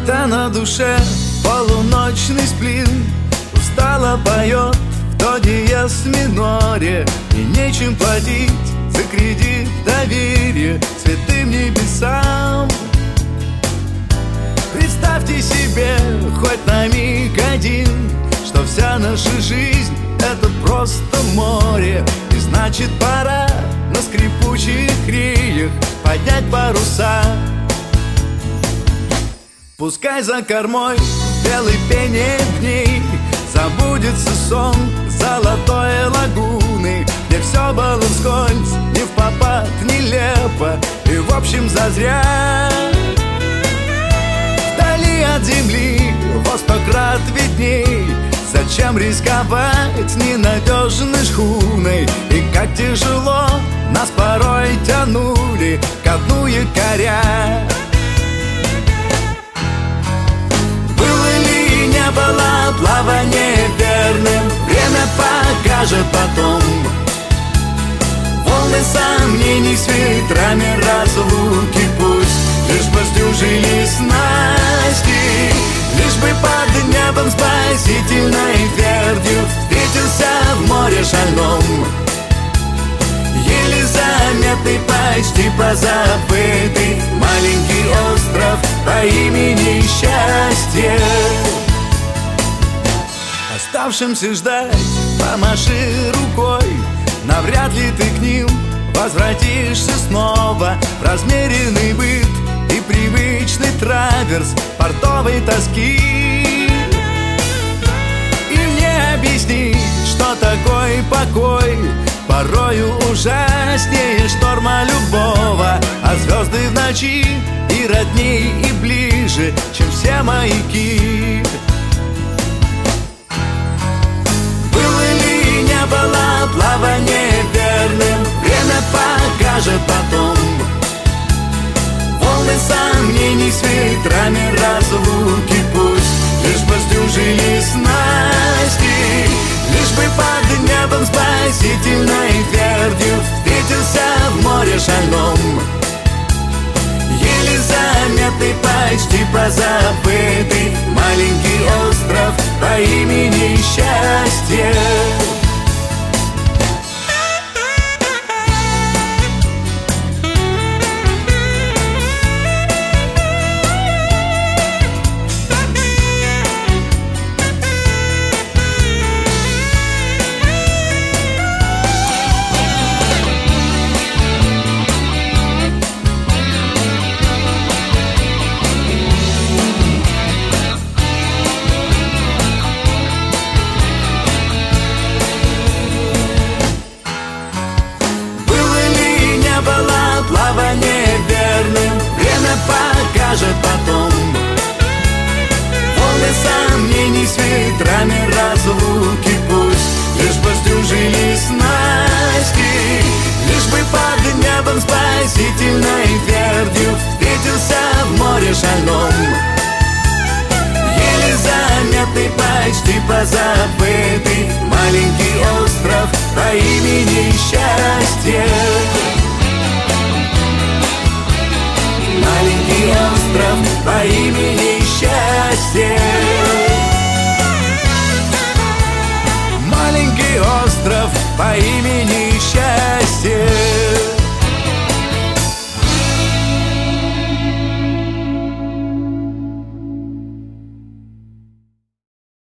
Когда на душе полуночный сплин устало поет в до диез миноре, и нечем платить за кредит доверия святым небесам. Представьте себе хоть на миг один, что вся наша жизнь — это просто море, и значит пора на скрипучих реях поднять паруса. Пускай за кормой белый пение дней забудется сон золотой лагуны, где все было вскользь, не впопад, нелепо и в общем зазря. Вдали от земли во 100 крат видней, зачем рисковать ненадежной шхуной? И как тяжело нас порой тянули ко дну якоря. Не было плавание верным, время покажет потом. Волны сомнений с ветрами разлуки пусть лишь бы сдюжили снасти, лишь бы под небом спасительной твердью встретился в море шальном еле заметный, почти позабытый маленький остров по имени Счастье. Оставшимся ждать помаши рукой, навряд ли ты к ним возвратишься снова. В размеренный быт и привычный траверс портовой тоски. Им не объяснить, что такой покой порою ужаснее шторма любого, а звезды в ночи и родней, и ближе, чем все маяки. Было плавание верным, время покажет потом. Волны сомнений с ветрами разлуки пусть лишь бы сдюжили снасти, лишь бы под небом спасительной твердью встретился в море шальном еле заметный, почти позабытый маленький остров по имени Счастье. Плавание верным, время покажет потом. Волны сомнений с ветрами разлуки пусть лишь бы сдюжили снасти, лишь бы под небом спасительной твердью встретился в море шальном еле заметный, почти позабытый маленький остров по имени Счастье. Маленький остров по имени Счастье. Маленький остров по имени Счастье.